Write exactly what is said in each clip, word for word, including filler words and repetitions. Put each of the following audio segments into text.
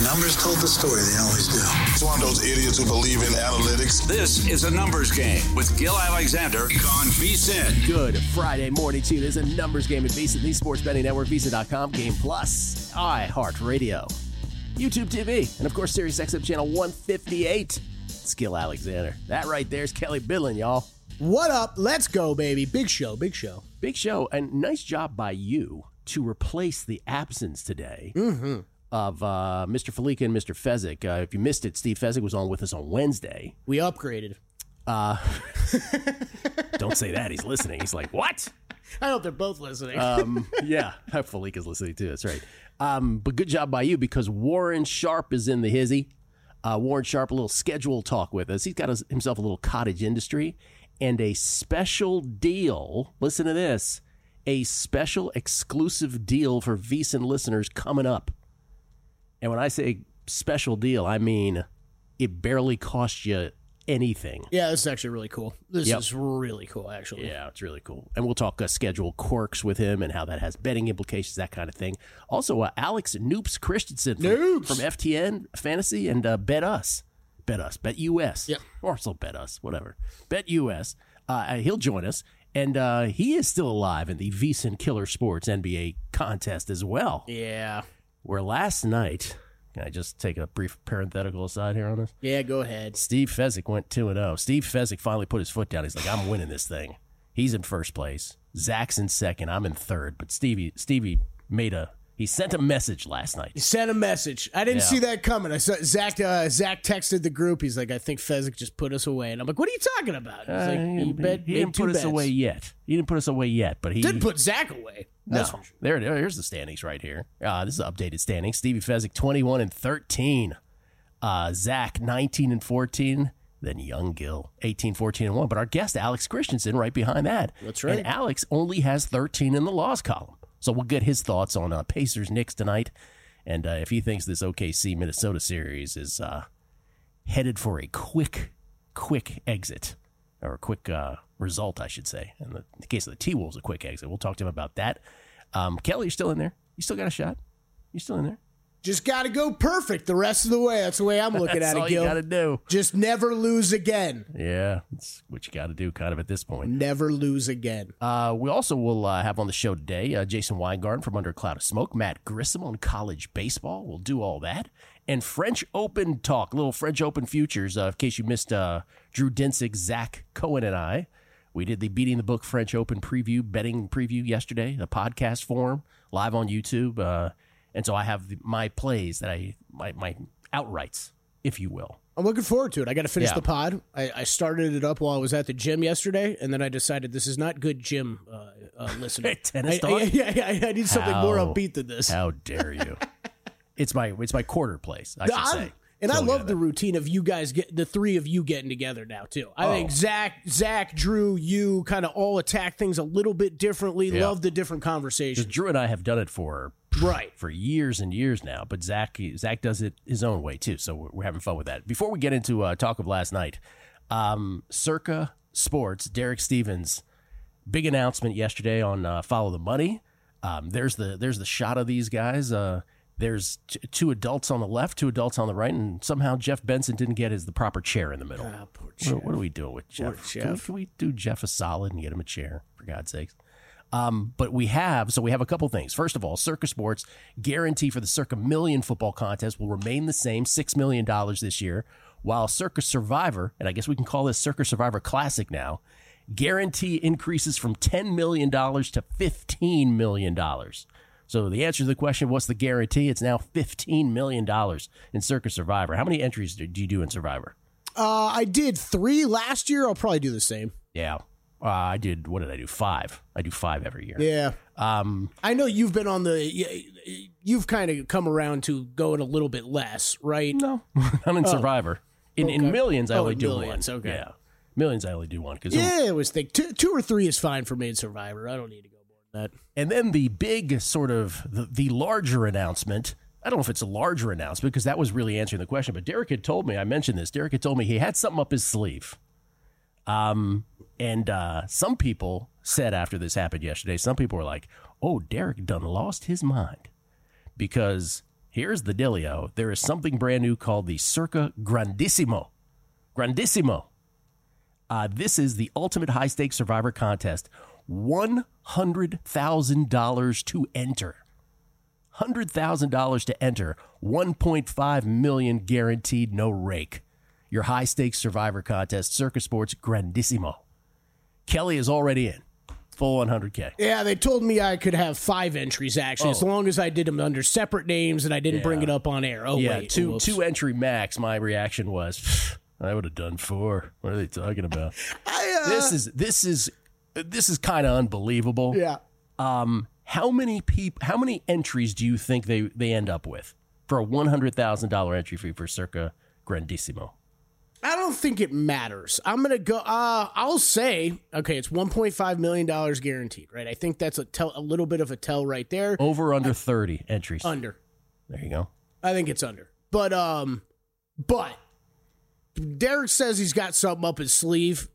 numbers told the story. They always do. It's one of those idiots who believe in analytics. This is a numbers game with Gil Alexander on VSiN. Good Friday morning to you. There's a numbers game at VSiN, the Sports Betting Network, VSiN dot com, Game Plus, iHeartRadio, YouTube T V, and of course, Sirius X M channel one fifty-eight. It's Gil Alexander. That right there is Kelly Bidlin, y'all. What up? Let's go, baby. Big show, big show. Big show, and nice job by you to replace the absence today mm-hmm. of uh, Mister Falika and Mister Fezzik. Uh, if you missed it, Steve Fezzik was on with us on Wednesday. We upgraded. Uh, don't say that. He's listening. He's like, what? I hope they're both listening. um, yeah, Falika's listening too. That's right. Um, but good job by you because Warren Sharp is in the hizzy. Uh, Warren Sharp, a little schedule talk with us. He's got his, himself a little cottage industry and a special deal. Listen to this. A special exclusive deal for VSiN listeners coming up. And when I say special deal, I mean it barely costs you anything. Yeah, this is actually really cool. This Yep. is really cool, actually. Yeah, it's really cool. And we'll talk uh, schedule quirks with him and how that has betting implications, that kind of thing. Also, uh, Alex Noops Christensen from, Noops. from F T N Fantasy and uh, Bet Us. Bet Us. Bet U S. Yep. Or also Bet Us, whatever. Bet U S. Uh, he'll join us. And uh, he is still alive in the VSiN Killer Sports N B A contest as well. Yeah. Where last night, can I just take a brief parenthetical aside here on this? Yeah, go ahead. Steve Fezzik went two and oh. Steve Fezzik finally put his foot down. He's like, I'm winning this thing. He's in first place. Zach's in second. I'm in third. But Stevie Stevie made a he sent a message last night. He sent a message. I didn't Yeah. see that coming. I saw Zach. Uh, Zach texted the group. He's like, "I think Fezzik just put us away," and I'm like, "What are you talking about?" He's Uh, like, he "He, bet, he made didn't two put us bets." away yet. He didn't put us away yet, but he Didn't put Zach away. That's no. for sure. There, there, here's the standings right here. Uh, this is updated standings. Stevie Fezzik twenty-one and thirteen. Uh, Zach nineteen and fourteen. Then Young Gil eighteen, fourteen, and one. But our guest Alex Christensen right behind that. That's right. And Alex only has thirteen in the loss column. So we'll get his thoughts on uh, Pacers Knicks tonight, and uh, if he thinks this O K C Minnesota series is uh, headed for a quick, quick exit or a quick uh, result, I should say. In the, in the case of the T-Wolves, a quick exit. We'll talk to him about that. Um, Kelly, you're still in there. You still got a shot. You still in there. Just got to go perfect the rest of the way. That's the way I'm looking That's at all it, Gil. you got to do. Just never lose again. Yeah, that's what you got to do kind of at this point. Never lose again. Uh, we also will uh, have on the show today uh, Jason Weingarten from Under a Cloud of Smoke, Matt Grissom on college baseball. We'll do all that. And French Open talk, little French Open futures. Uh, in case you missed uh, Drew Dinsick, Zach Cohen, and I, we did the Beating the Book French Open preview, betting preview yesterday, the podcast form, live on YouTube. Uh, and so I have the, my plays that I, my, my outrights, if you will. I'm looking forward to it. I got to finish Yeah. the pod. I, I started it up while I was at the gym yesterday, and then I decided this is not good gym uh, uh, listening. Tennis I, talk? I, yeah, yeah, I need something How- more upbeat than this. How dare you? it's my it's my quarter place, I should I'm- say. And I So, love yeah, the routine of you guys get the three of you getting together now too. I Oh. think Zach, Zach, Drew, you kind of all attack things a little bit differently. Yeah. Love the different Because conversations. Drew and I have done it for Right. for years and years now, but Zach Zach does it his own way too, so we're, we're having fun with that. Before we get into uh, talk of last night, um, Circa Sports, Derek Stevens, big announcement yesterday on uh, Follow the Money. Um, there's the there's the shot of these guys. Uh, there's t- two adults on the left, two adults on the right, and somehow Jeff Benson didn't get his the proper chair in the middle. Ah, poor What, Jeff. what are we doing with Jeff? Poor Can, we, Jeff. can we do Jeff a solid and get him a chair, for God's sakes? Um, but we have, so we have a couple things. First of all, Circa Sports guarantee for the Circa Million football contest will remain the same, six million dollars this year, while Circa Survivor, and I guess we can call this Circa Survivor Classic now, guarantee increases from ten million dollars to fifteen million dollars. So the answer to the question, what's the guarantee? It's now fifteen million dollars in Circa Survivor. How many entries do you do in Survivor? Uh, I did three last year. I'll probably do the same. Yeah. Uh, I did, what did I do? Five. I do five every year. Yeah. Um, I know you've been on the, you've kind of come around to going a little bit less, right? no, I'm in Survivor. In, in Okay. millions, I Oh, only in do millions, one. okay. Yeah. Millions, I only do one. Cause Yeah, it was think two, two or three is fine for me in Survivor. I don't need to go more than that. And then the big sort of, the, the larger announcement, I don't know if it's a larger announcement because that was really answering the question, but Derek had told me, I mentioned this, Derek had told me he had something up his sleeve. Um, and uh, some people said after this happened yesterday, some people were like, oh, Derek done lost his mind because here's the dealio. There is something brand new called the Circa Grandissimo. Grandissimo. Uh, this is the ultimate high-stakes survivor contest. one hundred thousand dollars to enter. one hundred thousand dollars to enter. one point five million dollars guaranteed, no rake. Your high-stakes survivor contest, Circa Sports Grandissimo. Kelly is already in. Full one hundred K. Yeah, they told me I could have five entries, actually, oh. as long as I did them under separate names and I didn't yeah. bring it up on air. Oh, yeah, wait. Two, two entry max. My reaction was, I would have done four. What are they talking about? I, uh, this is this is this is kind of unbelievable. Yeah. Um, how many peop- How many entries do you think they, they end up with for a one hundred thousand dollars entry fee for Circa Grandissimo? I don't think it matters. I'm going to go, uh, I'll say, okay, it's one point five million dollars guaranteed, right? I think that's a, tell, a little bit of a tell right there. Over, under I, thirty entries. Under. There you go. I think it's under. But, um, but Derek says he's got something up his sleeve.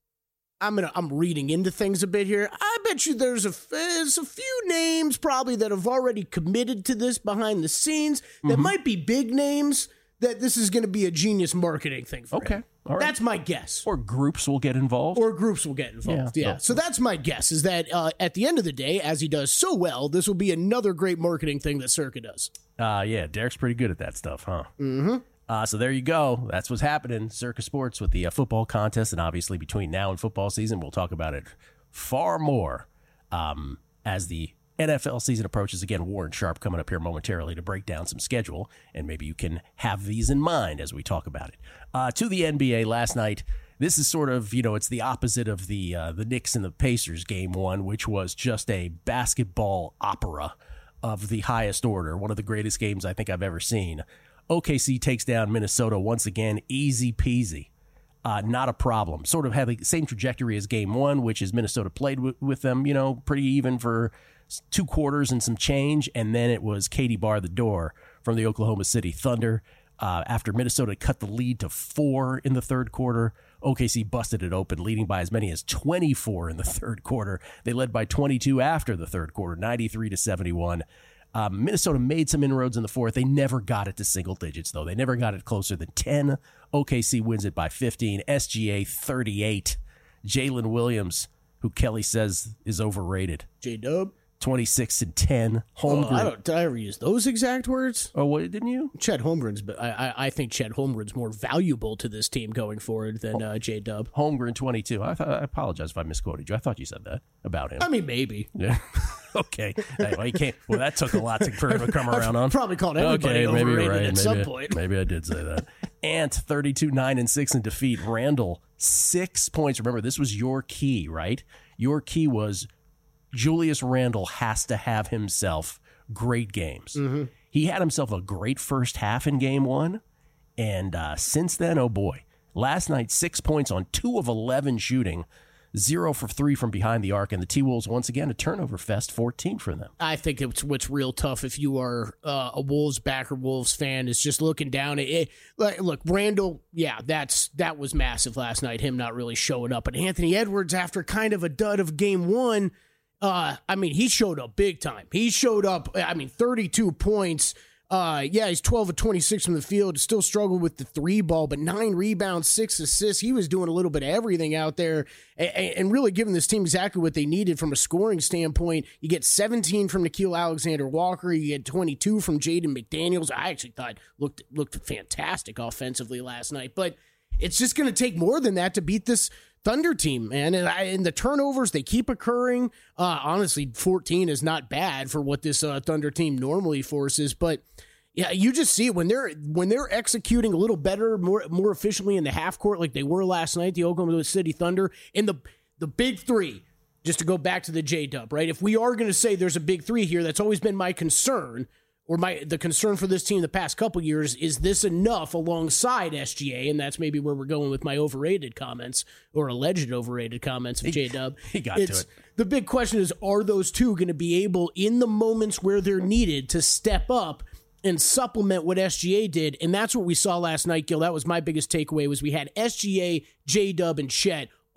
I'm gonna. I'm reading into things a bit here. I bet you there's a there's a few names probably that have already committed to this behind the scenes. That mm-hmm. might be big names. That this is going to be a genius marketing thing for okay. him. All right. That's my guess. Or groups will get involved. Or groups will get involved. Yeah. yeah. So that's my guess. Is that uh, at the end of the day, as he does so well, this will be another great marketing thing that Circa does. Uh yeah. Derek's pretty good at that stuff, huh? Mm-hmm. Uh, so there you go. That's what's happening. Circa Sports with the uh, football contest. And obviously between now and football season, we'll talk about it far more um, as the N F L season approaches. Again, Warren Sharp coming up here momentarily to break down some schedule. And maybe you can have these in mind as we talk about it. Uh, to the N B A last night, this is sort of, you know, it's the opposite of the uh, the Knicks and the Pacers game one, which was just a basketball opera of the highest order. One of the greatest games I think I've ever seen. O K C takes down Minnesota once again, easy peasy. Uh, not a problem. Sort of had the same trajectory as game one, which is Minnesota played w- with them, you know, pretty even for two quarters and some change. And then it was Katie bar the door from the Oklahoma City Thunder. Uh, after Minnesota cut the lead to four in the third quarter, O K C busted it open, leading by as many as twenty-four in the third quarter. They led by twenty-two after the third quarter, ninety-three to seventy-one. Um, Minnesota made some inroads in the fourth. They never got it to single digits, though. They never got it closer than ten. O K C wins it by fifteen. S G A thirty-eight. Jalen Williams, who Kelly says is overrated. J-Dub. twenty-six and ten. Holmgren. Oh, I don't, did I ever use those exact words? Oh, what, didn't you? Chet Holmgren's, but I, I, I think Chet Holmgren's more valuable to this team going forward than uh, J-Dub. Holmgren, twenty-two. I, thought, I apologize if I misquoted you. I thought you said that about him. I mean, maybe. Yeah. Okay. Hey, well, he can't, well, that took a lot to, for him to come around on. Probably called everybody okay, maybe overrated right. at maybe, some point. Maybe I did say that. Ant, thirty-two, nine, and six in defeat. Randall, six points. Remember, this was your key, right? Your key was Julius Randle has to have himself great games. Mm-hmm. He had himself a great first half in game one. And uh, since then, oh boy, last night, six points on two of eleven shooting, zero for three from behind the arc. And the T-Wolves, once again, a turnover fest, fourteen for them. I think it's what's real tough if you are uh, a Wolves backer, Wolves fan, is just looking down at it. Like, look, Randall, yeah, that's that was massive last night, him not really showing up. But Anthony Edwards, after kind of a dud of game one, Uh, I mean, he showed up big time. He showed up, I mean, thirty-two points. Uh, yeah, he's twelve of twenty-six from the field. Still struggled with the three ball, but nine rebounds, six assists. He was doing a little bit of everything out there and, and really giving this team exactly what they needed from a scoring standpoint. You get seventeen from Nickeil Alexander-Walker. You get twenty-two from Jaden McDaniels. I actually thought looked looked fantastic offensively last night, but it's just going to take more than that to beat this Thunder team, man. And, I, and the turnovers, they keep occurring. Uh, honestly, fourteen is not bad for what this uh, Thunder team normally forces. But yeah, you just see it when they're when they're executing a little better, more more efficiently in the half court, like they were last night, the Oklahoma City Thunder. And the the big three, just to go back to the J-Dub, right? If we are going to say there's a big three here, that's always been my concern. Or my the concern for this team the past couple years, is this enough alongside S G A? And that's maybe where we're going with my overrated comments or alleged overrated comments of J-Dub. He got it's, to it. The big question is, are those two going to be able, in the moments where they're needed, to step up and supplement what S G A did? And that's what we saw last night, Gil. That was my biggest takeaway, was we had S G A, J-Dub, and Chet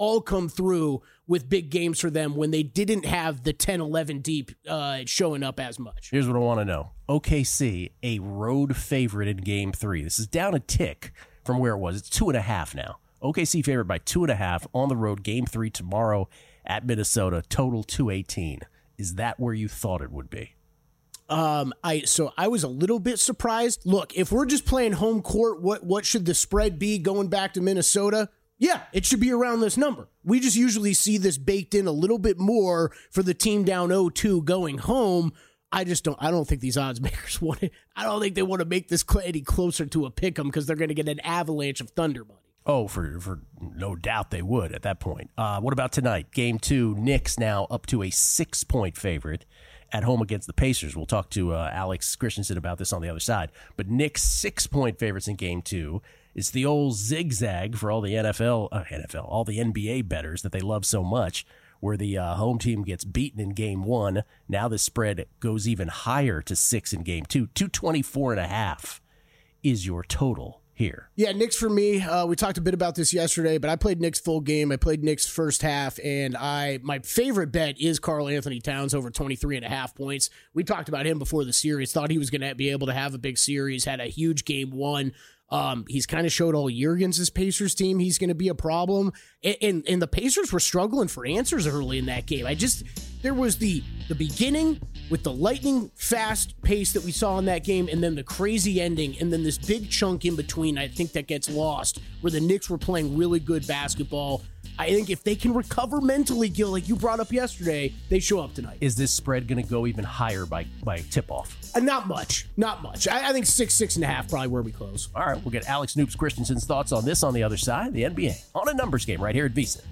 all come through with big games for them when they didn't have the ten eleven deep uh, showing up as much. Here's what I want to know. O K C, a road favorite in game three. This is down a tick from where it was. It's two and a half now. O K C favored by two and a half on the road, game three tomorrow at Minnesota, total two eighteen. Is that where you thought it would be? Um, I so I was a little bit surprised. Look, if we're just playing home court, what what should the spread be going back to Minnesota? Yeah, it should be around this number. We just usually see this baked in a little bit more for the team down oh two going home. I just don't. I don't think these odds makers want it. I don't think they want to make this any closer to a pick 'em because they're going to get an avalanche of Thunder money. Oh, for for no doubt they would at that point. Uh, what about tonight? Game two, Knicks now up to a six-point favorite at home against the Pacers. We'll talk to uh, Alex Christensen about this on the other side. But Knicks six-point favorites in game two. It's the old zigzag for all the N F L, uh, N F L, all the N B A bettors that they love so much, where the uh, home team gets beaten in game one. Now the spread goes even higher to six in game two. two twenty-four and a half is your total here. Yeah, Knicks for me. Uh, we talked a bit about this yesterday, but I played Knicks full game. I played Knicks first half, and I my favorite bet is Karl Anthony Towns over twenty-three and a half points. We talked about him before the series. Thought he was going to be able to have a big series. Had a huge game one. Um, he's kind of showed all year against this Pacers team he's going to be a problem. And, and and the Pacers were struggling for answers early in that game. I just, there was the the beginning with the lightning fast pace that we saw in that game, and then the crazy ending, and then this big chunk in between, I think that gets lost, where the Knicks were playing really good basketball. I think if they can recover mentally, Gil, like you brought up yesterday, they show up tonight. Is this spread going to go even higher by, by tip-off? Uh, not much. Not much. I, I think six, six and a half probably where we close. All right, we'll get Alex Noops Christensen's thoughts on this on the other side, the N B A, on a numbers game right here at VSiN.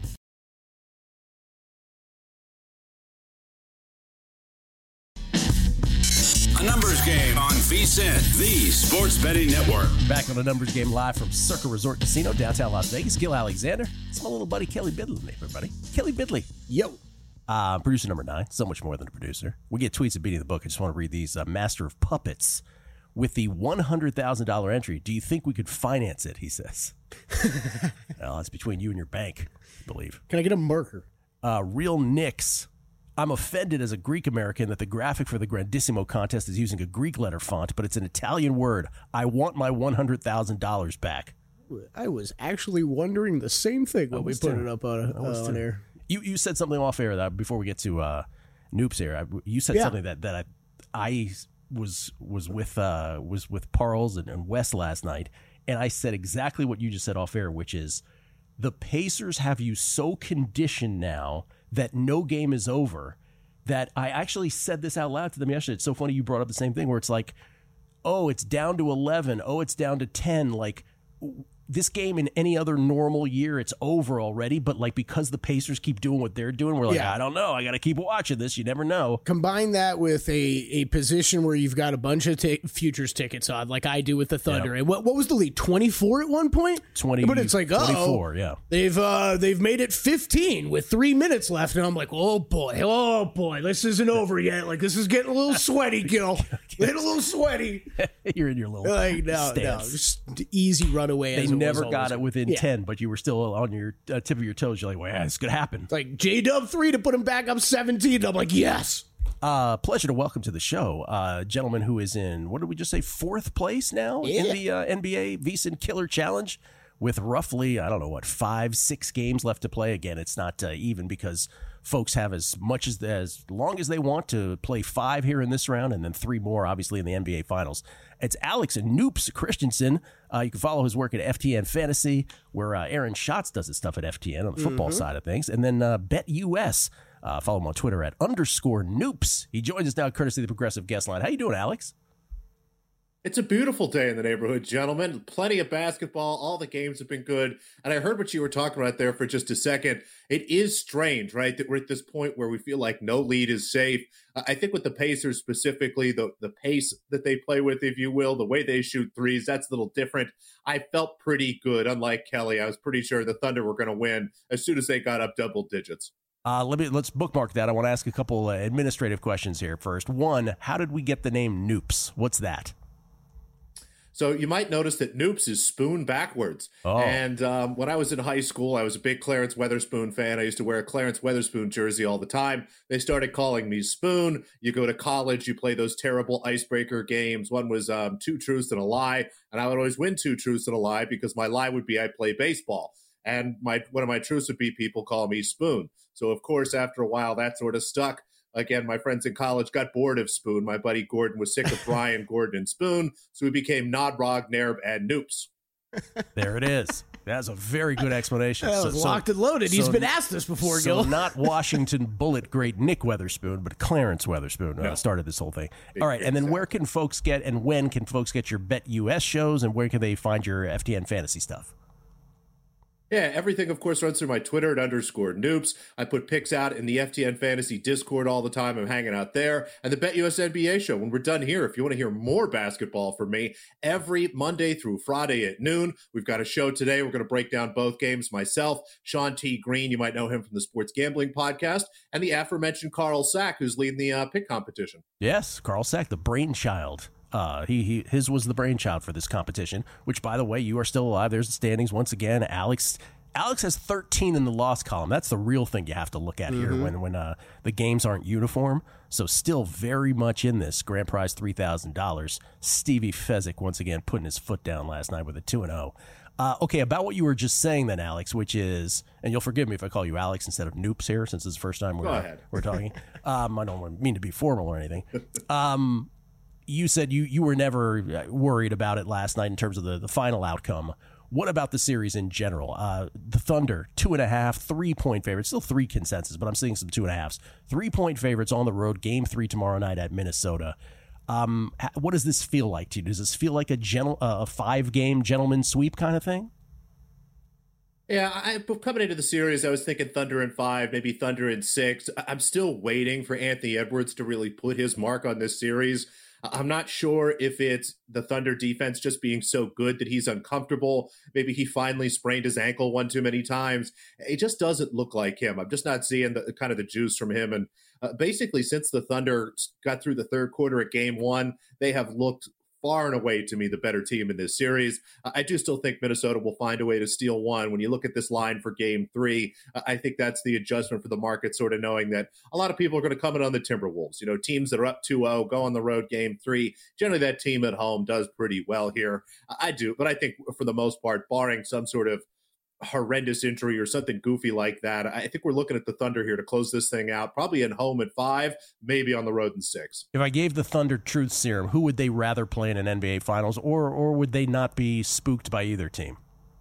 A numbers game on VSiN, the sports betting network. Back on a numbers game live from Circa Resort Casino, downtown Las Vegas. Gil Alexander. It's my little buddy Kelly Bidley, everybody. Kelly Bidley. Yo. Uh, producer number nine, so much more than a producer. We get tweets at beating the book. I just want to read these. Uh, Master of Puppets with the one hundred thousand dollars entry. Do you think we could finance it, he says. Well, it's between you and your bank, I believe. Can I get a marker? Uh, Real Knicks. I'm offended as a Greek American that the graphic for the Grandissimo contest is using a Greek letter font, but it's an Italian word. I want my one hundred thousand dollars back. I was actually wondering the same thing when we put too. it up on, uh, on air. You you said something off air that before we get to uh, Noops here. I, you said Yeah. something that, that I I was was with uh, was with Parles and, and Wes last night, and I said exactly what you just said off air, which is the Pacers have you so conditioned now that no game is over, that I actually said this out loud to them yesterday. It's so funny you brought up the same thing where it's like, oh, it's down to eleven. Oh, it's down to ten. Like, this game in any other normal year, it's over already. But, like, because the Pacers keep doing what they're doing, we're like, Yeah. I don't know. I got to keep watching this. You never know. Combine that with a, a position where you've got a bunch of t- futures tickets on, like I do with the Thunder. Yep. And what what was the lead? twenty-four at one point? twenty, But it's like, oh, twenty-four, yeah. They've uh, they've made it fifteen with three minutes left, and I'm like, oh boy, oh boy, this isn't over yet. Like, this is getting a little sweaty, Gil. Getting a little sweaty. You're in your little Like, no, no, stance. just easy runaway. They as it never was got always. it within Yeah. ten, but you were still on your uh, tip of your toes. You're like, well, yeah, this could happen. It's like J Dub three to put him back up seventeen. And I'm like, yes. Uh, pleasure to welcome to the show uh, a gentleman who is in, what did we just say, fourth place now Yeah. in the uh, N B A VSiN Killer Challenge with roughly, I don't know, what, five, six games left to play. Again, it's not uh, even because folks have as much as, as long as they want to play five here in this round and then three more, obviously, in the N B A Finals. It's Alex and Noops Christensen. Uh, you can follow his work at F T N Fantasy, where uh, Aaron Schatz does his stuff at F T N on the football Mm-hmm. side of things. And then uh, BetUS. Uh, follow him on Twitter at underscore Noops. He joins us now courtesy of the Progressive Guest Line. How you doing, Alex? It's a beautiful day in the neighborhood, gentlemen. Plenty of basketball. All the games have been good. And I heard what you were talking about there for just a second. It is strange, right, that we're at this point where we feel like no lead is safe. I think with the Pacers specifically, the, the pace that they play with, if you will, the way they shoot threes, that's a little different. I felt pretty good. Unlike Kelly, I was pretty sure the Thunder were going to win as soon as they got up double digits. Uh, let me let's bookmark that. I want to ask a couple uh, administrative questions here first. One, how did we get the name Noops? What's that? So you might notice that Noops is spoon backwards. Oh. And um, when I was in high school, I was a big Clarence Weatherspoon fan. I used to wear a Clarence Weatherspoon jersey all the time. They started calling me Spoon. You go to college, you play those terrible icebreaker games. One was um, two truths and a lie, and I would always win two truths and a lie because my lie would be I play baseball. And my one of my truths would be people call me Spoon. So, of course, after a while, that sort of stuck. Again, my friends in college got bored of Spoon. My buddy Gordon was sick of Brian, Gordon, and Spoon. So we became Nodrog, Nerb, and Noops. There it is. That's a very good explanation. That so, was locked so, and loaded. so, He's been asked this before, so Gil. not Washington Bullet great Nick Weatherspoon, but Clarence Weatherspoon uh, No. started this whole thing. All right, and then where can folks get and when can folks get your Bet U S shows, and where can they find your F T N fantasy stuff? Yeah, everything, of course, runs through my Twitter at underscore Noops. I put picks out in the F T N Fantasy Discord all the time. I'm hanging out there. And the BetUS N B A show, when we're done here, if you want to hear more basketball from me, every Monday through Friday at noon, we've got a show today. We're going to break down both games. Myself, Sean T. Green, you might know him from the Sports Gambling Podcast, and the aforementioned Carl Sack, who's leading the uh, pick competition. Yes, Carl Sack, the brainchild. Uh, he, he his was the brainchild for this competition, which, by the way, you are still alive. There's the standings once again. Alex Alex has thirteen in the loss column. That's the real thing you have to look at here mm-hmm. when when uh, the games aren't uniform. So still very much in this. Grand prize three thousand dollars. Stevie Fezzik once again putting his foot down last night with a two and oh. Uh, okay, about what you were just saying then, Alex, which is, and you'll forgive me if I call you Alex instead of Noops here, since it's the first time we're, we're talking. um, I don't mean to be formal or anything. Um, you said you, you were never worried about it last night in terms of the, the final outcome. What about the series in general? Uh, the Thunder, two and a half, three-point favorites. Still three consensus, but I'm seeing some two and a halves. Three-point favorites on the road, game three tomorrow night at Minnesota. Um, what does this feel like to you? Does this feel like a gentle, uh, a five-game gentleman sweep kind of thing? Yeah, I, coming into the series, I was thinking Thunder in five, maybe Thunder in six. I'm still waiting for Anthony Edwards to really put his mark on this series. I'm not sure if it's the Thunder defense just being so good that he's uncomfortable. Maybe he finally sprained his ankle one too many times. It just doesn't look like him. I'm just not seeing the kind of the juice from him. And uh, basically, since the Thunder got through the third quarter at game one, they have looked far and away, to me, the better team in this series. I do still think Minnesota will find a way to steal one. When you look at this line for game three, I think that's the adjustment for the market, sort of knowing that a lot of people are going to come in on the Timberwolves. You know, teams that are up two oh, go on the road game three. Generally, that team at home does pretty well here. I do, but I think for the most part, barring some sort of horrendous injury or something goofy like that, I think we're looking at the Thunder here to close this thing out, probably at home at five, maybe on the road in six. If I gave the Thunder truth serum, who would they rather play in an N B A Finals, or or would they not be spooked by either team?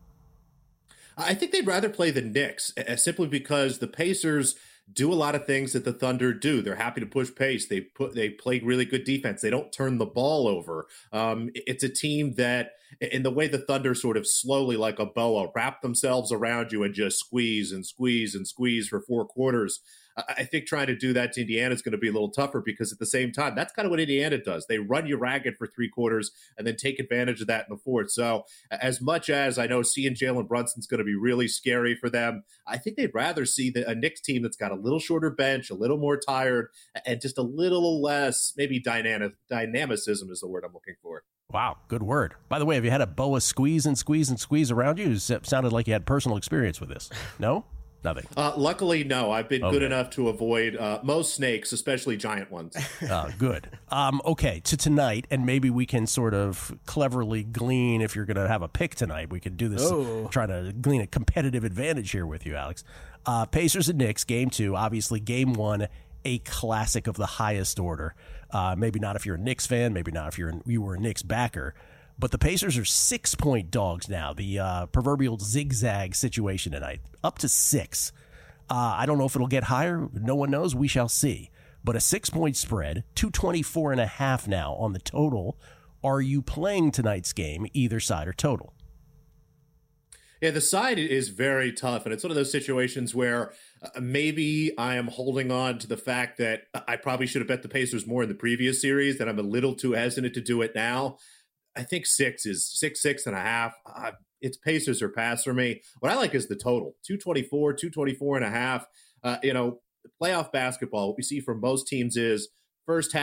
I think they'd rather play the Knicks, simply because the Pacers do a lot of things that the Thunder do. They're happy to push pace. They put they play really good defense. They don't turn the ball over. Um, it's a team that, in the way the Thunder sort of slowly, like a boa, wrap themselves around you and just squeeze and squeeze and squeeze for four quarters. I think trying to do that to Indiana is going to be a little tougher, because at the same time, that's kind of what Indiana does. They run you ragged for three quarters and then take advantage of that in the fourth. So as much as I know seeing Jalen Brunson's going to be really scary for them, I think they'd rather see the, a Knicks team that's got a little shorter bench, a little more tired, and just a little less, maybe dynamic, dynamicism is the word I'm looking for. Wow, good word. By the way, have you had a boa squeeze and squeeze and squeeze around you? It sounded like you had personal experience with this. No? Nothing. Uh, luckily, no. I've been okay. good enough to avoid uh, most snakes, especially giant ones. uh, good. Um, okay, to tonight, and maybe we can sort of cleverly glean, if you're going to have a pick tonight, we can do this, oh. try to glean a competitive advantage here with you, Alex. Uh, Pacers and Knicks, game two, obviously game one, a classic of the highest order. Uh, maybe not if you're a Knicks fan, maybe not if you're you were a Knicks backer. But the Pacers are six-point dogs now, the uh, proverbial zigzag situation tonight, up to six. Uh, I don't know if it'll get higher. No one knows. We shall see. But a six-point spread, two twenty-four and a half now on the total. Are you playing tonight's game, either side or total? Yeah, the side is very tough, and it's one of those situations where uh, maybe I am holding on to the fact that I probably should have bet the Pacers more in the previous series, that I'm a little too hesitant to do it now. I think six is six, six and a half. Uh, it's Pacers or pass for me. What I like is the total, two twenty-four, two twenty-four and a half. Uh, you know, playoff basketball, what we see from most teams is first half,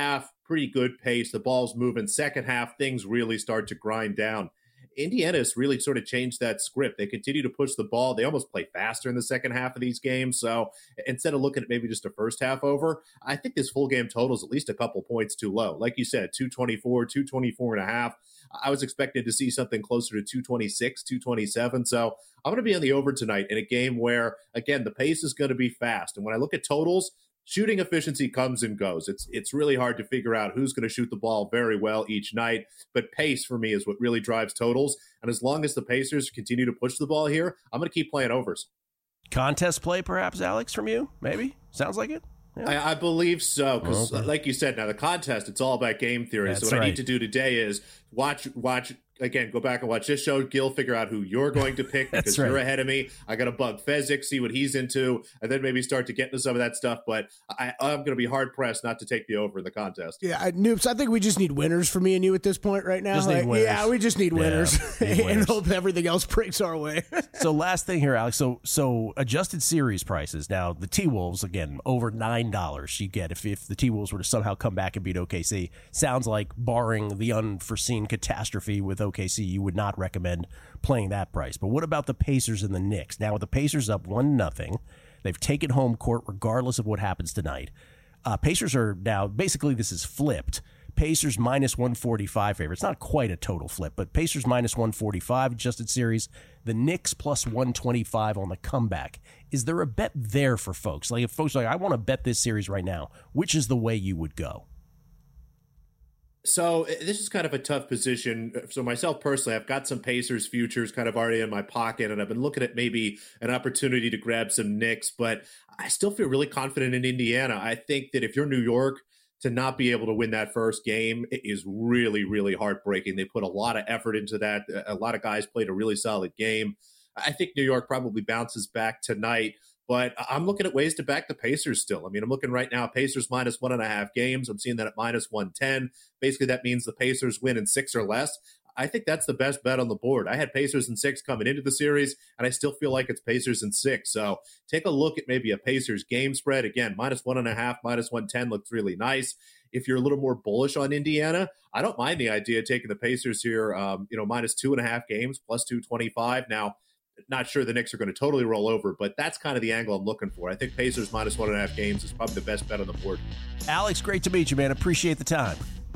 pretty good pace. The ball's moving. Second half, things really start to grind down. Indiana has really sort of changed that script. They continue to push the ball. They almost play faster in the second half of these games. So instead of looking at maybe just a first half over, I think this full game total is at least a couple points too low. Like you said, two twenty-four, two twenty-four and a half. I was expecting to see something closer to two twenty-six, two twenty-seven. So I'm going to be on the over tonight in a game where, again, the pace is going to be fast. And when I look at totals, shooting efficiency comes and goes. It's it's really hard to figure out who's going to shoot the ball very well each night. But pace for me is what really drives totals. And as long as the Pacers continue to push the ball here, I'm going to keep playing overs. Contest play, perhaps, Alex, from you? Maybe? Sounds like it? Yeah. I, I believe so, because okay. like you said, now the contest, it's all about game theory. That's so what right. I need to do today is watch, watch again, go back and watch this show. Gil, figure out who you're going to pick because right. you're ahead of me. I got to bug Fezzik, see what he's into, and then maybe start to get into some of that stuff. But I, I'm going to be hard pressed not to take the over in the contest. Yeah, I, Noops, I think we just need winners for me and you at this point right now. Just need Like, winners. Yeah, we just need winners, Yeah, need winners. and hope everything else breaks our way. So last thing here, Alex. So so adjusted series prices. Now the T-Wolves, again, over nine dollars you get if, if the T-Wolves were to somehow come back and beat O K C. Sounds like, barring the unforeseen catastrophe with O K C, you would not recommend playing that price. But what about the Pacers and the Knicks? Now with the Pacers up one nothing, they've taken home court regardless of what happens tonight. Uh, Pacers are now, basically this is flipped. Pacers minus one forty-five favorite. It's not quite a total flip, but Pacers minus one forty-five adjusted series. The Knicks plus one twenty-five on the comeback. Is there a bet there for folks? Like if folks are like, I want to bet this series right now, which is the way you would go? So this is kind of a tough position. So myself personally, I've got some Pacers futures kind of already in my pocket, and I've been looking at maybe an opportunity to grab some Knicks, but I still feel really confident in Indiana. I think that if you're New York, to not be able to win that first game, it is really, really heartbreaking. They put a lot of effort into that. A lot of guys played a really solid game. I think New York probably bounces back tonight. But I'm looking at ways to back the Pacers still. I mean, I'm looking right now, Pacers minus one and a half games. I'm seeing that at minus one ten. Basically, that means the Pacers win in six or less. I think that's the best bet on the board. I had Pacers in six coming into the series, and I still feel like it's Pacers in six. So take a look at maybe a Pacers game spread. Again, minus one and a half, minus one ten looks really nice. If you're a little more bullish on Indiana, I don't mind the idea of taking the Pacers here, um, you know, minus two and a half games, plus two twenty-five. Now, not sure the Knicks are going to totally roll over, but that's kind of the angle I'm looking for. I think Pacers minus one and a half games is probably the best bet on the board. Alex, great to meet you, man. Appreciate the time.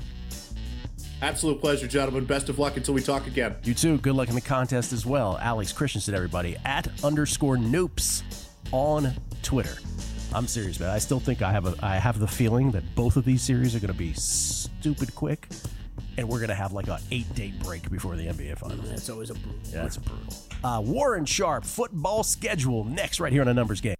Absolute pleasure, gentlemen. Best of luck until we talk again. You too. Good luck in the contest as well. Alex Christensen, everybody, at underscore Noops on Twitter. I'm serious, man. I still think I have a I have the feeling that both of these series are going to be stupid quick, and we're going to have like an eight-day break before the N B A Finals. That's always a brutal. Yeah, that's brutal. Uh, Warren Sharp, football schedule, next right here on A Numbers Game.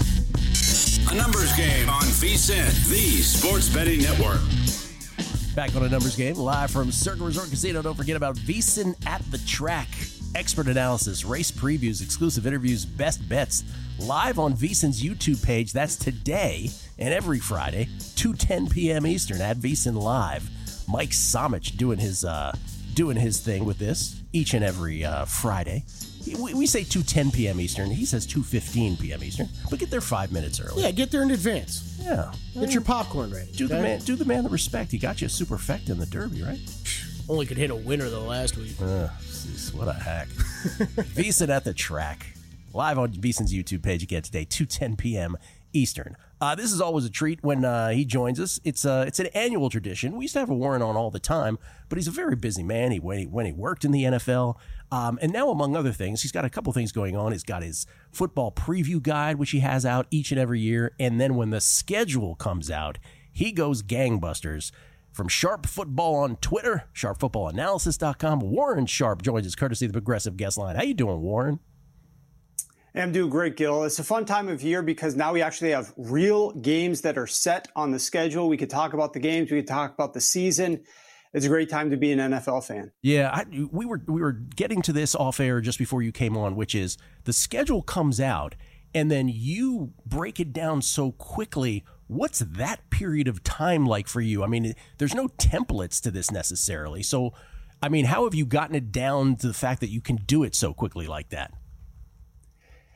A Numbers Game on VSiN, the Sports Betting Network. Back on A Numbers Game, live from Circle Resort Casino. Don't forget about VSiN at the Track. Expert analysis, race previews, exclusive interviews, best bets. Live on VSiN's YouTube page. That's today and every Friday, two ten p.m. Eastern at VSiN Live. Mike Somich doing his uh, doing his thing with this each and every uh, Friday. We, we say two ten p.m. Eastern. He says two fifteen p.m. Eastern. But get there five minutes early. Yeah, get there in advance. Yeah. Get your popcorn ready. Do the okay? man do the man the respect. He got you a superfecta in the Derby, right? Only could hit a winner though last week. Uh, geez, what a hack. VSiN at the Track. Live on VSiN's YouTube page again today, two ten p.m. Eastern. Uh, this is always a treat when uh, he joins us. It's uh, it's an annual tradition. We used to have a Warren on all the time, but he's a very busy man. He when he, when he worked in the N F L, um, and now among other things, he's got a couple things going on. He's got his football preview guide, which he has out each and every year, and then when the schedule comes out, he goes gangbusters. From Sharp Football on Twitter, sharp football analysis dot com, Warren Sharp joins us courtesy of the Progressive Guest Line. How you doing, Warren? I'm doing great, Gil. It's a fun time of year because now we actually have real games that are set on the schedule. We could talk about the games. We could talk about the season. It's a great time to be an N F L fan. Yeah, I, we were we were getting to this off air just before you came on, which is the schedule comes out and then you break it down so quickly. What's that period of time like for you? I mean, there's no templates to this necessarily. So, I mean, how have you gotten it down to the fact that you can do it so quickly like that?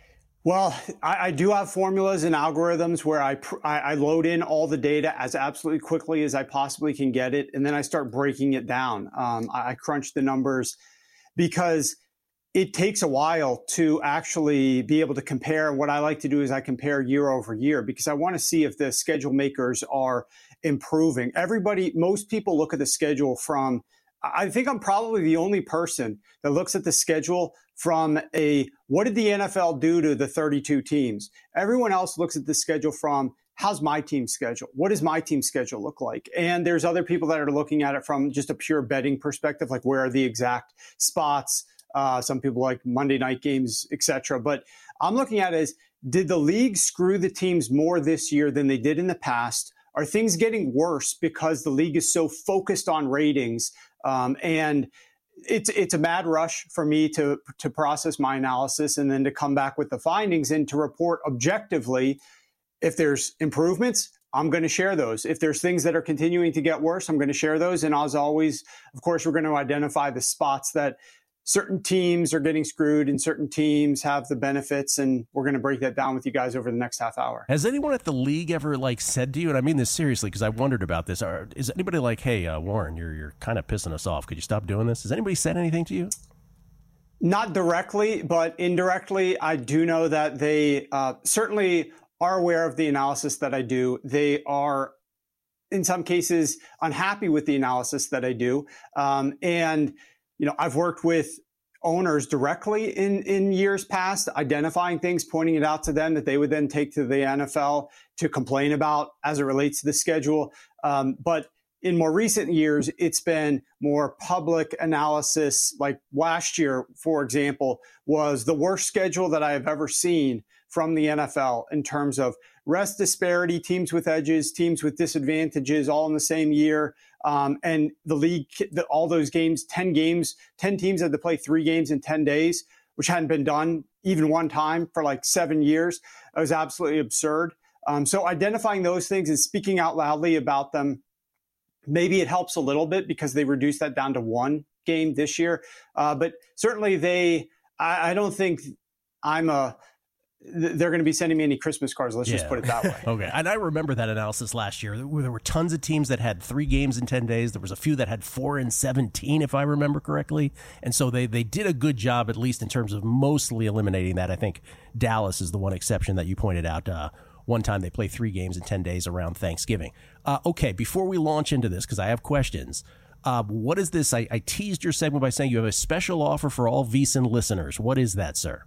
Well, I, I do have formulas and algorithms where I, pr- I I load in all the data as absolutely quickly as I possibly can get it, and then I start breaking it down. Um, I, I crunch the numbers because it takes a while to actually be able to compare. What I like to do is I compare year over year because I want to see if the schedule makers are improving. Everybody, most people look at the schedule from, I think I'm probably the only person that looks at the schedule from a, what did the N F L do to the thirty-two teams? Everyone else looks at the schedule from, how's my team's schedule? What does my team's schedule look like? And there's other people that are looking at it from just a pure betting perspective, like where are the exact spots? Uh, some people like Monday night games, et cetera. But I'm looking at it as, did the league screw the teams more this year than they did in the past? Are things getting worse because the league is so focused on ratings? Um, and it's it's a mad rush for me to to process my analysis and then to come back with the findings and to report objectively. If there's improvements, I'm going to share those. If there's things that are continuing to get worse, I'm going to share those. And as always, of course, we're going to identify the spots that certain teams are getting screwed and certain teams have the benefits, and we're going to break that down with you guys over the next half hour. Has anyone at the league ever like said to you, and I mean this seriously because I wondered about this, are, is anybody like, hey, uh, Warren, you're you're kind of pissing us off. Could you stop doing this? Has anybody said anything to you? Not directly, but indirectly, I do know that they uh, certainly are aware of the analysis that I do. They are, in some cases, unhappy with the analysis that I do. Um, and You know, I've worked with owners directly in, in years past, identifying things, pointing it out to them that they would then take to the N F L to complain about as it relates to the schedule. Um, but in more recent years, it's been more public analysis. Like last year, for example, was the worst schedule that I have ever seen from the N F L in terms of rest disparity, teams with edges, teams with disadvantages, all in the same year. Um, and the league, the, all those games, ten games, ten teams had to play three games in ten days, which hadn't been done even one time for like seven years. It was absolutely absurd. Um, so identifying those things and speaking out loudly about them, maybe it helps a little bit because they reduced that down to one game this year. Uh, but certainly they, I, I don't think I'm a, they're going to be sending me any Christmas cards. Let's yeah. just put it that way. Okay. And I remember that analysis last year. There were, there were tons of teams that had three games in ten days. There was a few that had four and seventeen, if I remember correctly. And so they, they did a good job, at least in terms of mostly eliminating that. I think Dallas is the one exception that you pointed out. Uh, one time they played three games in ten days around Thanksgiving. Uh, okay. Before we launch into this, because I have questions, uh, what is this? I, I teased your segment by saying you have a special offer for all VSiN listeners. What is that, sir?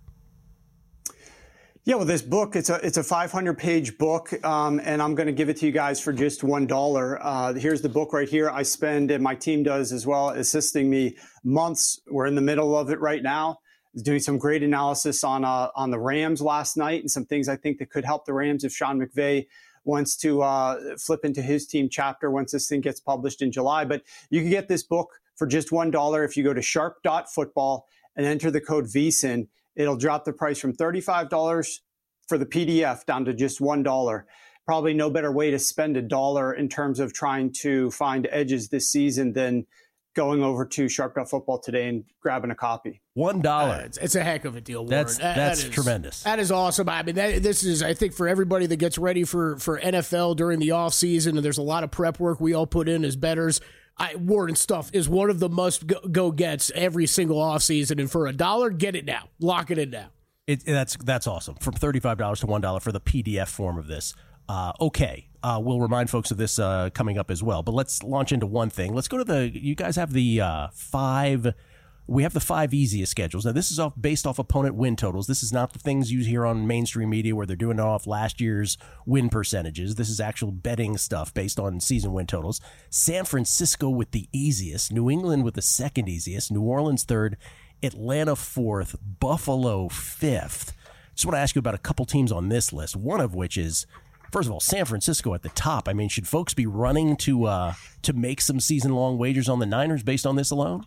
Yeah, well, this book, it's a it's a five hundred page book, um, and I'm going to give it to you guys for just one dollar. Uh, here's the book right here. I spend, and my team does as well, assisting me months. We're in the middle of it right now, doing some great analysis on uh, on the Rams last night and some things I think that could help the Rams if Sean McVay wants to uh, flip into his team chapter once this thing gets published in July. But you can get this book for just one dollar if you go to sharp dot football and enter the code VSiN. It'll drop the price from thirty-five dollars for the P D F down to just one dollar. Probably no better way to spend a dollar in terms of trying to find edges this season than going over to sharp dot football today and grabbing a copy. One dollar. Uh, it's, it's a heck of a deal, Warren. That's that, that's that is, tremendous. That is awesome. I mean, that, this is, I think, for everybody that gets ready for, for N F L during the offseason, and there's a lot of prep work we all put in as bettors. I, Warren stuff is one of the must go, go gets every single offseason. And for a dollar, get it now. Lock it in now. It, that's that's awesome. From thirty-five dollars to one dollar for the P D F form of this. Uh, okay. Uh, we'll remind folks of this uh, coming up as well. But let's launch into one thing. Let's go to the, you guys have the uh, five, we have the five easiest schedules. Now, this is off based off opponent win totals. This is not the things you hear on mainstream media where they're doing it off last year's win percentages. This is actual betting stuff based on season win totals. San Francisco with the easiest, New England with the second easiest, New Orleans third, Atlanta fourth, Buffalo fifth. Just want to ask you about a couple teams on this list, one of which is, first of all, San Francisco at the top. I mean, should folks be running to uh, to make some season-long wagers on the Niners based on this alone?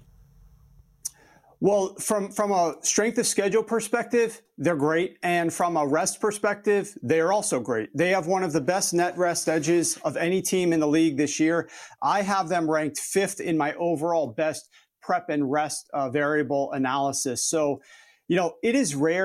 Well, from, from a strength of schedule perspective, they're great. And from a rest perspective, they are also great. They have one of the best net rest edges of any team in the league this year. I have them ranked fifth in my overall best prep and rest uh, variable analysis. So, you know, it is rare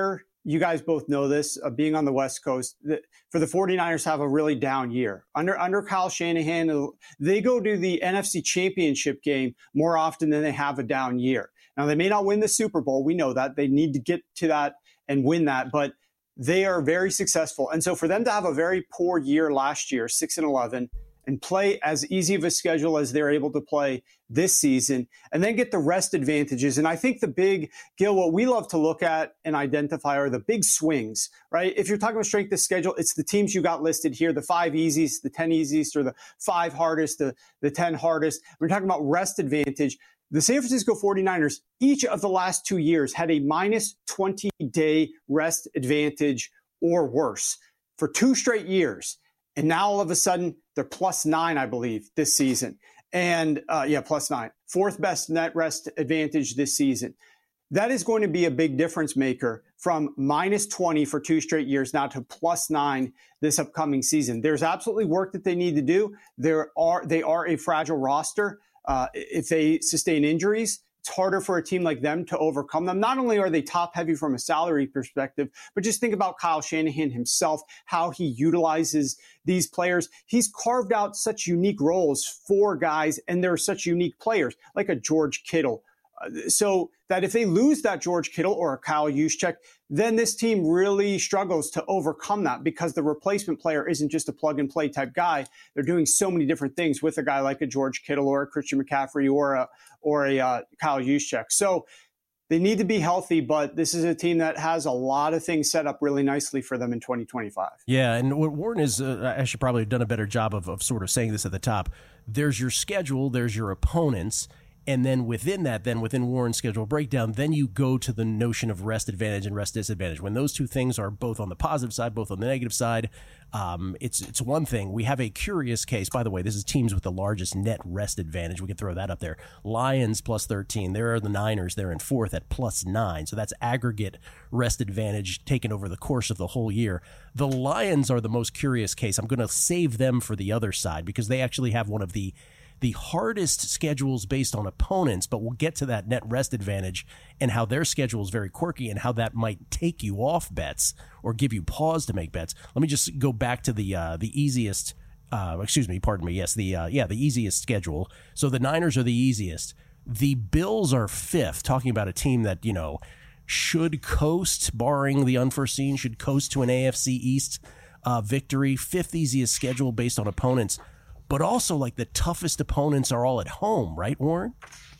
you guys both know this, uh, being on the West Coast, the, for the 49ers have a really down year. Under under Kyle Shanahan, they go to the N F C Championship game more often than they have a down year. Now, they may not win the Super Bowl. We know that. They need to get to that and win that, but they are very successful. And so for them to have a very poor year last year, six and eleven, and play as easy of a schedule as they're able to play this season, and then get the rest advantages. And I think the big, Gil, what we love to look at and identify are the big swings, right? If you're talking about strength of schedule, it's the teams you got listed here, the five easiest, the ten easiest, or the five hardest, the, the ten hardest. We're talking about rest advantage. The San Francisco 49ers, each of the last two years, had a minus twenty-day rest advantage or worse for two straight years. And now all of a sudden, they're plus nine, I believe, this season. And uh, yeah, plus nine. Fourth best net rest advantage this season. That is going to be a big difference maker from minus twenty for two straight years now to plus nine this upcoming season. There's absolutely work that they need to do. There are They are a fragile roster. Uh, if they sustain injuries, it's harder for a team like them to overcome them. Not only are they top heavy from a salary perspective, but just think about Kyle Shanahan himself, how he utilizes these players. He's carved out such unique roles for guys, and they're such unique players, like a George Kittle. Uh, so that if they lose that George Kittle or a Kyle Juszczyk, then this team really struggles to overcome that because the replacement player isn't just a plug-and-play type guy. They're doing so many different things with a guy like a George Kittle or a Christian McCaffrey or a or a uh, Kyle Juszczyk. So they need to be healthy, but this is a team that has a lot of things set up really nicely for them in twenty twenty-five. Yeah, and what Warren is, uh, I should probably have done a better job of, of sort of saying this at the top. There's your schedule, there's your opponents, and then within that, then within Warren's schedule breakdown, then you go to the notion of rest advantage and rest disadvantage. When those two things are both on the positive side, both on the negative side, um, it's it's one thing. We have a curious case. By the way, this is teams with the largest net rest advantage. We can throw that up there. Lions plus thirteen. There are the Niners. They're in fourth at plus nine. So that's aggregate rest advantage taken over the course of the whole year. The Lions are the most curious case. I'm going to save them for the other side because they actually have one of the the hardest schedules based on opponents, but we'll get to that net rest advantage and how their schedule is very quirky and how that might take you off bets or give you pause to make bets. Let me just go back to the uh, the easiest, uh, excuse me, pardon me, yes, the uh, yeah, the easiest schedule. So the Niners are the easiest. The Bills are fifth, talking about a team that, you know, should coast, barring the unforeseen, should coast to an A F C East uh, victory. Fifth easiest schedule based on opponents. But also, like, the toughest opponents are all at home, right, Warren?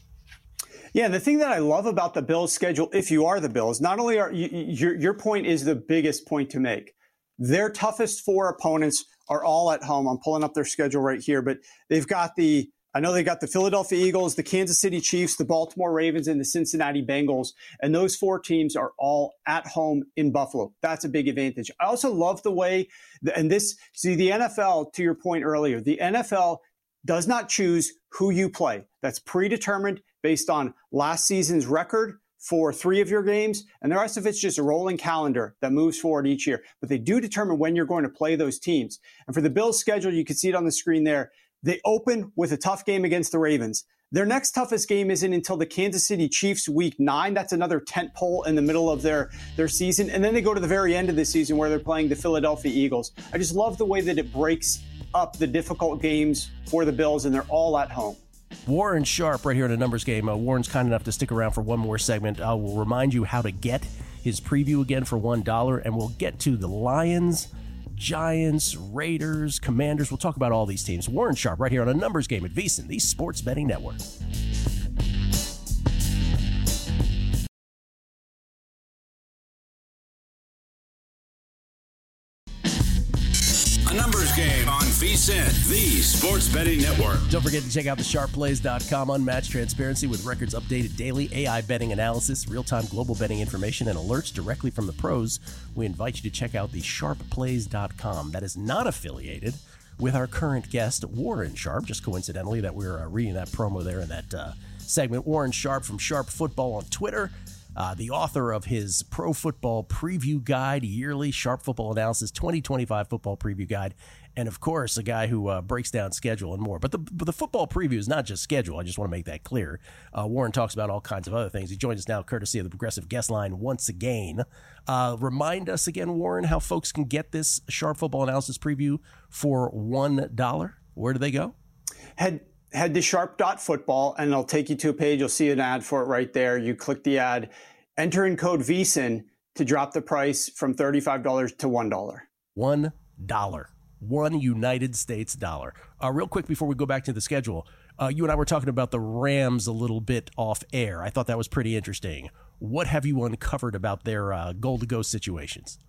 Yeah, the thing that I love about the Bills' schedule, if you are the Bills, not only are you, your your point is the biggest point to make. Their toughest four opponents are all at home. I'm pulling up their schedule right here, but they've got the I know they got the Philadelphia Eagles, the Kansas City Chiefs, the Baltimore Ravens, and the Cincinnati Bengals. And those four teams are all at home in Buffalo. That's a big advantage. I also love the way, and this, see, the N F L, to your point earlier, the N F L does not choose who you play. That's predetermined based on last season's record for three of your games, and the rest of it's just a rolling calendar that moves forward each year. But they do determine when you're going to play those teams. And for the Bills' schedule, you can see it on the screen there. They open with a tough game against the Ravens. Their next toughest game isn't until the Kansas City Chiefs week nine. That's another tent pole in the middle of their, their season. And then they go to the very end of the season where they're playing the Philadelphia Eagles. I just love the way that it breaks up the difficult games for the Bills, and they're all at home. Warren Sharp right here in a numbers game. Uh, Warren's kind enough to stick around for one more segment. I will remind you how to get his preview again for one dollar, and we'll get to the Lions, Giants, Raiders, Commanders. We'll talk about all these teams. Warren Sharp right here on a numbers game at VSiN, the Sports Betting Network. A numbers game on VSiN, the Sports Betting Network. Don't forget to check out the sharp plays dot com. Unmatched transparency with records updated daily, A I betting analysis, real-time global betting information, and alerts directly from the pros. We invite you to check out the sharp plays dot com. That is not affiliated with our current guest, Warren Sharp. Just coincidentally that we we're uh, reading that promo there in that uh, segment. Warren Sharp from Sharp Football on Twitter. Uh, the author of his Pro Football Preview Guide, yearly Sharp Football Analysis twenty twenty-five Football Preview Guide, And, of course, a guy who uh, breaks down schedule and more. But the but the football preview is not just schedule. I just want to make that clear. Uh, Warren talks about all kinds of other things. He joins us now courtesy of the Progressive Guest Line once again. Uh, remind us again, Warren, how folks can get this Sharp Football Analysis preview for one dollar. Where do they go? Head head to sharp dot football, and it'll take you to a page. You'll see an ad for it right there. You click the ad, enter in code V S I N to drop the price from thirty-five dollars to one dollar. one dollar. One United States dollar. Uh, real quick before we go back to the schedule, uh, you and I were talking about the Rams a little bit off air. I thought that was pretty interesting. What have you uncovered about their uh, goal-to-go situations?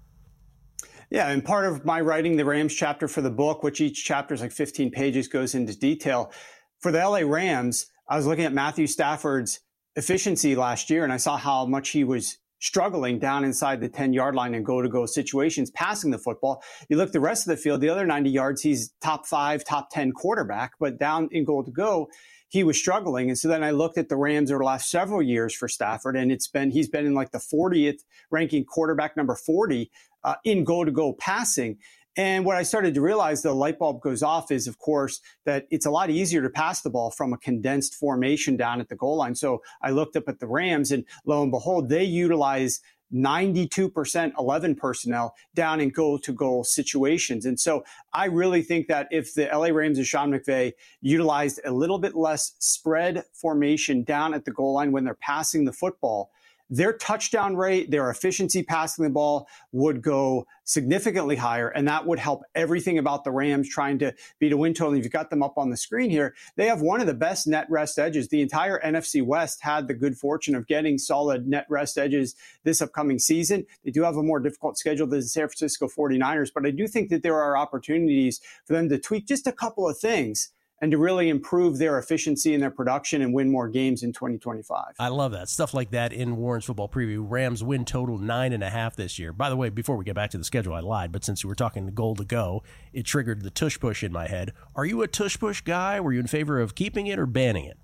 Yeah, and part of my writing the Rams chapter for the book, which each chapter is like fifteen pages, goes into detail. For the L A Rams, I was looking at Matthew Stafford's efficiency last year, and I saw how much he was struggling down inside the ten-yard line in go-to-go situations, passing the football. You look at the rest of the field, the other ninety yards, he's top five, top ten quarterback, but down in goal-to-go, he was struggling. And so then I looked at the Rams over the last several years for Stafford, and it's been he's been in like the fortieth ranking quarterback, number forty, uh, in go-to-go passing. And what I started to realize, the light bulb goes off, is, of course, that it's a lot easier to pass the ball from a condensed formation down at the goal line. So I looked up at the Rams, and lo and behold, they utilize ninety-two percent eleven personnel down in goal-to-goal situations. And so I really think that if the L A Rams and Sean McVay utilized a little bit less spread formation down at the goal line when they're passing the football, their touchdown rate, their efficiency passing the ball would go significantly higher, and that would help everything about the Rams trying to beat a win total. You've got them up on the screen here. They have one of the best net rest edges. The entire N F C West had the good fortune of getting solid net rest edges this upcoming season. They do have a more difficult schedule than the San Francisco forty-niners, but I do think that there are opportunities for them to tweak just a couple of things and to really improve their efficiency and their production and win more games in twenty twenty-five. I love that. Stuff like that in Warren's Football Preview. Rams win total nine and a half this year. By the way, before we get back to the schedule, I lied, but since you were talking goal to go, it triggered the tush push in my head. Are you a tush push guy? Were you in favor of keeping it or banning it?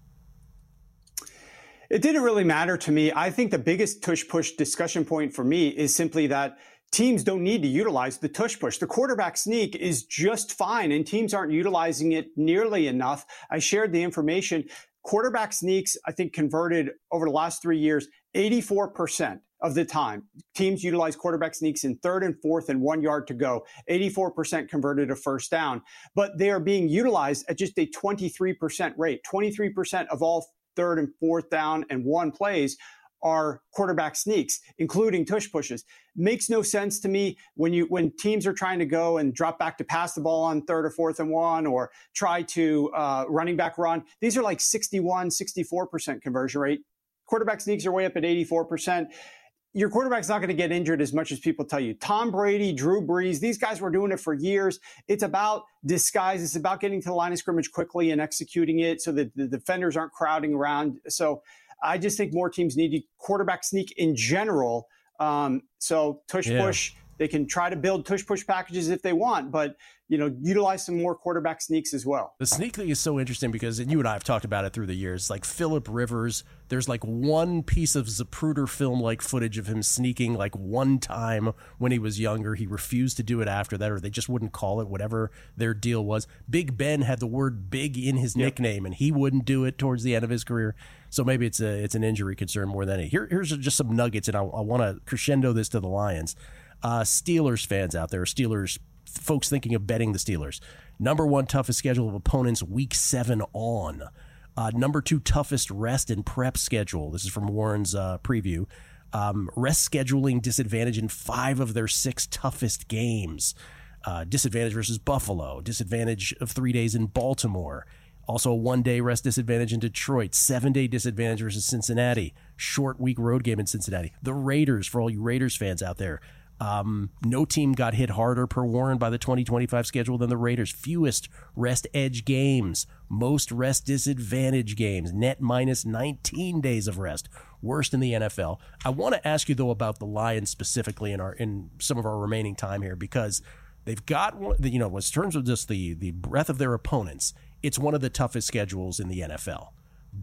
It didn't really matter to me. I think the biggest tush push discussion point for me is simply that teams don't need to utilize the tush push. The quarterback sneak is just fine, and teams aren't utilizing it nearly enough. I shared the information. Quarterback sneaks, I think, converted over the last three years, eighty-four percent of the time. Teams utilize quarterback sneaks in third and fourth and one yard to go. eighty-four percent converted a first down. But they are being utilized at just a twenty-three percent rate. twenty-three percent of all third and fourth down and one plays are quarterback sneaks, including tush pushes. Makes no sense to me when you when teams are trying to go and drop back to pass the ball on third or fourth and one, or try to uh, running back run. These are like sixty-one, sixty-four percent conversion rate. Quarterback sneaks are way up at eighty-four percent. Your quarterback's not going to get injured as much as people tell you. Tom Brady, Drew Brees, these guys were doing it for years. It's about disguise. It's about getting to the line of scrimmage quickly and executing it so that the defenders aren't crowding around. So I just think more teams need to quarterback sneak in general. Um, so tush yeah. push, they can try to build tush push packages if they want, but you know, utilize some more quarterback sneaks as well. The sneak thing is so interesting because, and you and I have talked about it through the years, like Phillip Rivers, there's like one piece of Zapruder film-like footage of him sneaking like one time when he was younger. He refused to do it after that, or they just wouldn't call it, whatever their deal was. Big Ben had the word big in his yep. nickname, and he wouldn't do it towards the end of his career. So maybe it's a it's an injury concern more than any. Here, here's just some nuggets, and I, I want to crescendo this to the Lions. Uh, Steelers fans out there, Steelers folks thinking of betting the Steelers. Number one toughest schedule of opponents week seven on. Uh, number two toughest rest and prep schedule. This is from Warren's uh, preview. Um, rest scheduling disadvantage in five of their six toughest games. Uh, disadvantage versus Buffalo. Disadvantage of three days in Baltimore. Also a one-day rest disadvantage in Detroit. Seven-day disadvantage versus Cincinnati. Short week road game in Cincinnati. The Raiders, for all you Raiders fans out there. Um, no team got hit harder per Warren by the twenty twenty-five schedule than the Raiders. Fewest rest edge games, most rest disadvantage games, net minus nineteen days of rest, worst in the N F L. I want to ask you though about the Lions specifically in our in some of our remaining time here, because they've got one, you know, in terms of just the the breadth of their opponents, it's one of the toughest schedules in the N F L.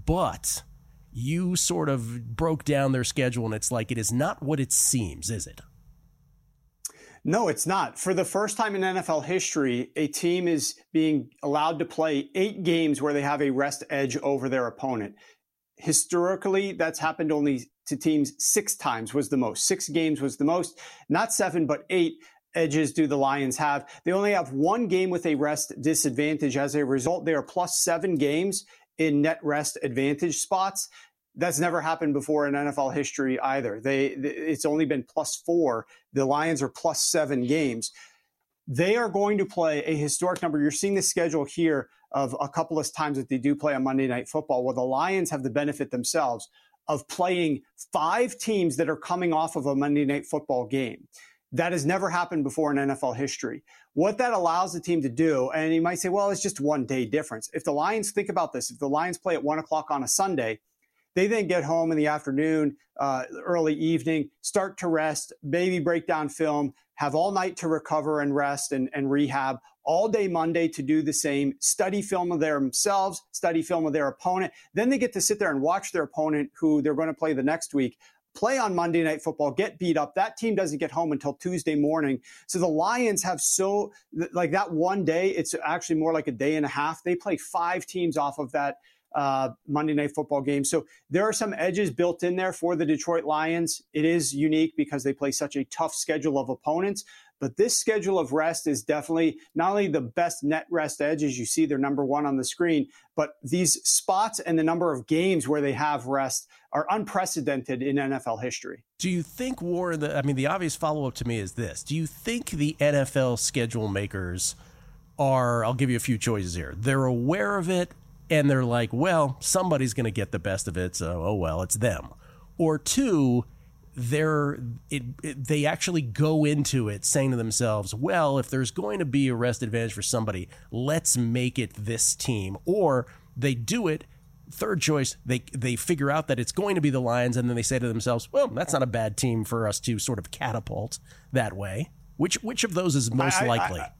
But you sort of broke down their schedule, and it's like it is not what it seems, is it? No, it's not. For the first time in N F L history, a team is being allowed to play eight games where they have a rest edge over their opponent. Historically, that's happened only to teams six times was the most. Six games was the most. Not seven, but eight edges do the Lions have. They only have one game with a rest disadvantage. As a result, they are plus seven games in net rest advantage spots. That's never happened before in N F L history either. They, it's only been plus four. The Lions are plus seven games. They are going to play a historic number. You're seeing the schedule here of a couple of times that they do play on Monday Night Football. Well, the Lions have the benefit themselves of playing five teams that are coming off of a Monday Night Football game. That has never happened before in N F L history. What that allows the team to do, and you might say, well, it's just one day difference. If the Lions, think about this, if the Lions play at one o'clock on a Sunday, they then get home in the afternoon, uh, early evening, start to rest, maybe break down film, have all night to recover and rest and, and rehab, all day Monday to do the same, study film of themselves, study film of their opponent. Then they get to sit there and watch their opponent, who they're going to play the next week, play on Monday Night Football, get beat up. That team doesn't get home until Tuesday morning. So the Lions have so, like that one day, it's actually more like a day and a half. They play five teams off of that Uh, Monday Night Football game. So there are some edges built in there for the Detroit Lions. It is unique because they play such a tough schedule of opponents. But this schedule of rest is definitely not only the best net rest edge, as you see, they're number one on the screen, but these spots and the number of games where they have rest are unprecedented in N F L history. Do you think, Warren, the, I mean, the obvious follow-up to me is this. Do you think the N F L schedule makers are, I'll give you a few choices here, they're aware of it, and they're like, well, somebody's going to get the best of it, so, oh, well, it's them. Or two, they're it, it, they actually go into it saying to themselves, well, if there's going to be a rest advantage for somebody, let's make it this team. Or they do it, third choice, they they figure out that it's going to be the Lions, and then they say to themselves, well, that's not a bad team for us to sort of catapult that way. Which, which of those is most I, likely? I, I,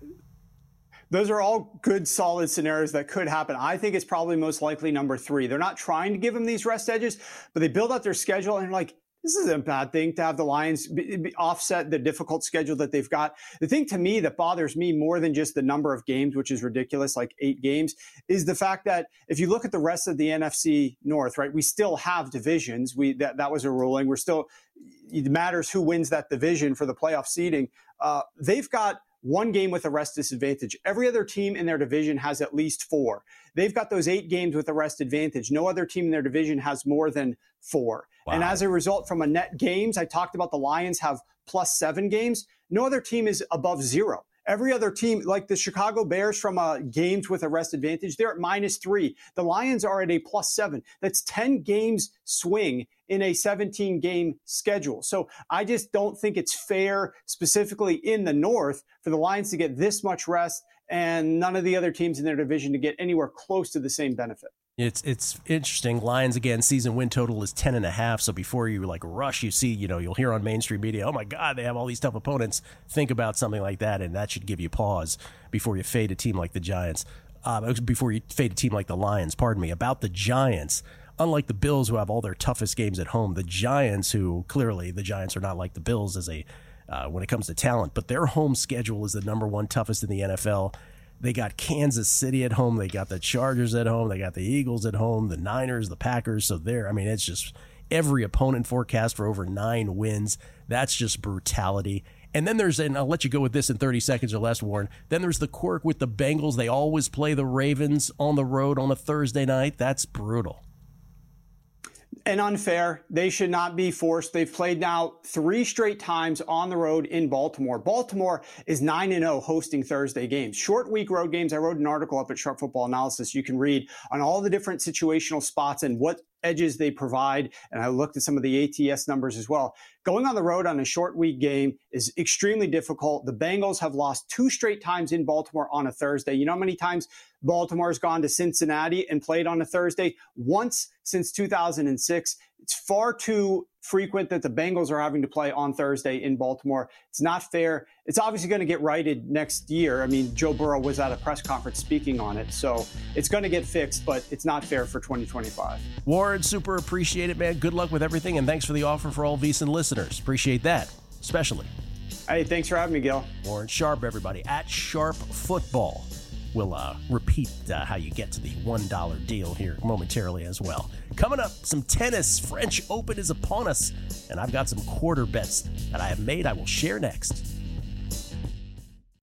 Those are all good, solid scenarios that could happen. I think it's probably most likely number three. They're not trying to give them these rest edges, but they build out their schedule and like, this isn't a bad thing to have the Lions be, be offset the difficult schedule that they've got. The thing to me that bothers me more than just the number of games, which is ridiculous, like eight games, is the fact that if you look at the rest of the N F C North, right, we still have divisions. We that, that was a ruling. We're still, it matters who wins that division for the playoff seeding. Uh, they've got one game with a rest disadvantage. Every other team in their division has at least four. They've got those eight games with a rest advantage. No other team in their division has more than four. Wow. And as a result, from a net games, I talked about the Lions have plus seven games. No other team is above zero. Every other team, like the Chicago Bears from uh, games with a rest advantage, they're at minus three. The Lions are at a plus seven. That's ten games swing in a seventeen game schedule. So I just don't think it's fair, specifically in the North, for the Lions to get this much rest and none of the other teams in their division to get anywhere close to the same benefit. It's it's interesting. Lions, again, season win total is ten and a half. So before you like rush, you see, you know, you'll hear on mainstream media, oh my God, they have all these tough opponents. Think about something like that, and that should give you pause before you fade a team like the Giants. Uh, before you fade a team like the Lions, pardon me. About the Giants, unlike the Bills, who have all their toughest games at home, the Giants, who clearly the Giants are not like the Bills as a uh, when it comes to talent, but their home schedule is the number one toughest in the N F L. They got Kansas City at home. They got the Chargers at home. They got the Eagles at home, the Niners, the Packers. So there, I mean, it's just every opponent forecast for over nine wins. That's just brutality. And then there's, and I'll let you go with this in thirty seconds or less, Warren. Then there's the quirk with the Bengals. They always play the Ravens on the road on a Thursday night. That's brutal. And unfair. They should not be forced. They've played now three straight times on the road in Baltimore. Baltimore is nine and oh hosting Thursday games. Short week road games. I wrote an article up at Sharp Football Analysis you can read on all the different situational spots and what edges they provide. And I looked at some of the A T S numbers as well. Going on the road on a short week game is extremely difficult. The Bengals have lost two straight times in Baltimore on a Thursday. You know how many times Baltimore's gone to Cincinnati and played on a Thursday? Once since two thousand six. It's far too frequent that the Bengals are having to play on Thursday in Baltimore. It's not fair. It's obviously going to get righted next year. I mean, Joe Burrow was at a press conference speaking on it, so it's going to get fixed, but it's not fair for twenty twenty-five. Warren, super appreciate it, man. Good luck with everything, and thanks for the offer for all VSiN listeners. Appreciate that, especially. Hey, thanks for having me, Gil. Warren Sharp, everybody, at Sharp Football. We'll uh, repeat uh, how you get to the one dollar deal here momentarily as well. Coming up, some tennis. French Open is upon us, and I've got some quarter bets that I have made I will share next.